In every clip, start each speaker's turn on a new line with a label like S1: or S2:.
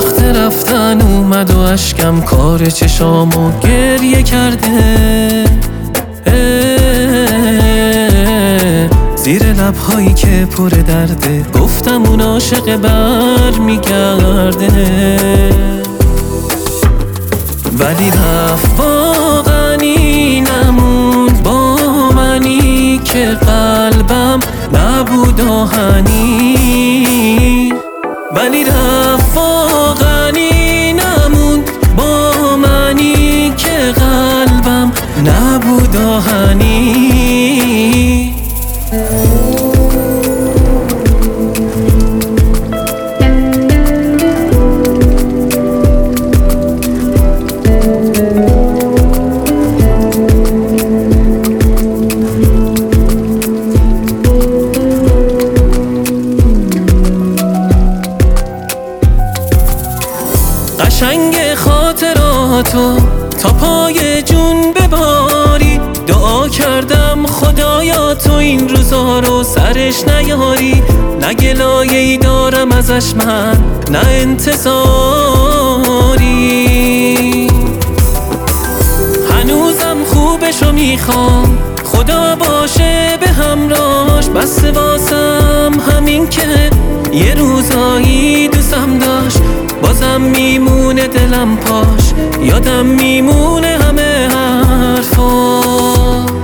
S1: وقت رفتن اومد و اشکم کار چشامو گریه کرده. زیر لبهایی که پر درده گفتم اون عاشق بر میگرده، ولی رفت واقعا نموند با منی که قلبم نبود آهنی. ولی رفت واقعا نموند با منی که قلبم نبود آهنی. قشنگ خاطراتو تا پای جون بباری، دعا کردم خدایا تو این روزا رو سرش نیاری. نه گلایه‌ای دارم ازش من، نه انتظاری. هنوزم خوبشو میخوام، خدا باشه به همراهش. بس واسم همین که یه روزایی دوستم داشت، بازم میمونه دلم پاش، یادم میمونه همه حرفاش.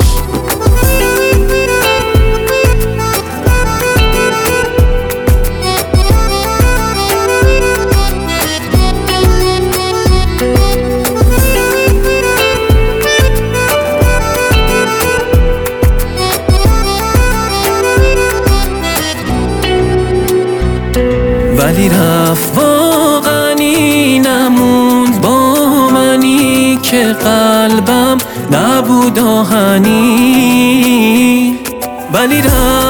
S1: ولی رفت واقعا نموند با منی که قلبم نبود آهنی. ولی رفت